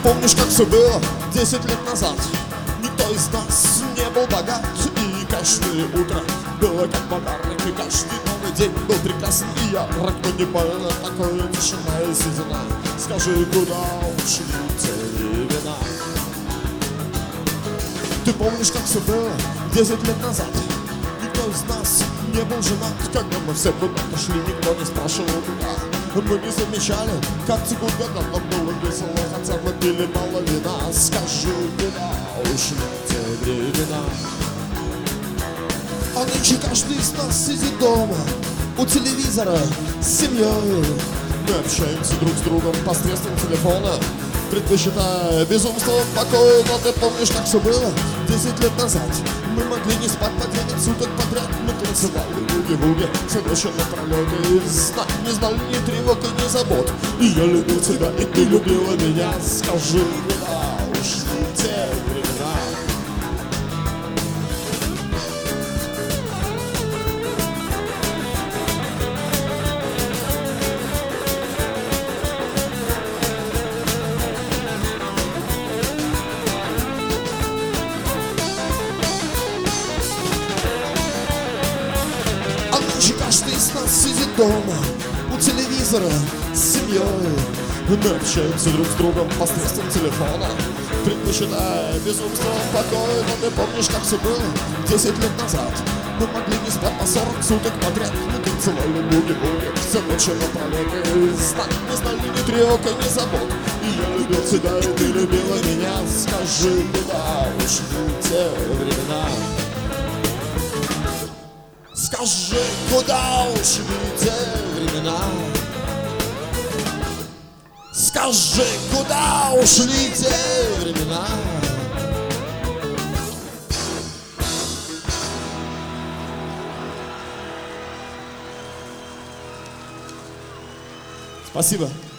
помнишь, как все было 10 лет назад? Никто из нас не был богат, и каждое утро было как подарок, и каждый новый день был прекрасен и ярок. Но не больно такое тишина и седина. Скажи, куда ушли те времена? Ты помнишь, как все было 10 лет назад? Никто из нас не был женат, когда мы все куда-то шли, никто не спрашивал куда. Мы не замечали, как текут года, нам было весело, хотя мы пили мало вина. Скажи, куда ушли те времена? А нынче каждый из нас сидит дома, у телевизора, с семьей. Мы общаемся друг с другом посредством телефона, предпочитая безумство покою. Но ты помнишь, как все было 10 лет назад? Мы могли не спать по 9 суток подряд. Мы танцевали буги-буги все ночи напролет, и не знали ни тревог и ни забот. И я любил тебя, и ты любила меня. Скажи, куда ушли те времена? Каждый из нас сидит дома, у телевизора, с семьей. Мы общаемся друг с другом посредством телефона, предпочитая безумство покоя. Но ты помнишь, как все было 10 лет назад? Мы могли не спать по 40 суток подряд. Мы танцевали буги-буги все ночи напролет, и не знали ни тревог и ни забот. И я любил тебя, и ты любила меня. Скажи, куда ушли те времена? Скажи, куда ушли те времена? Скажи, куда ушли те времена? Спасибо.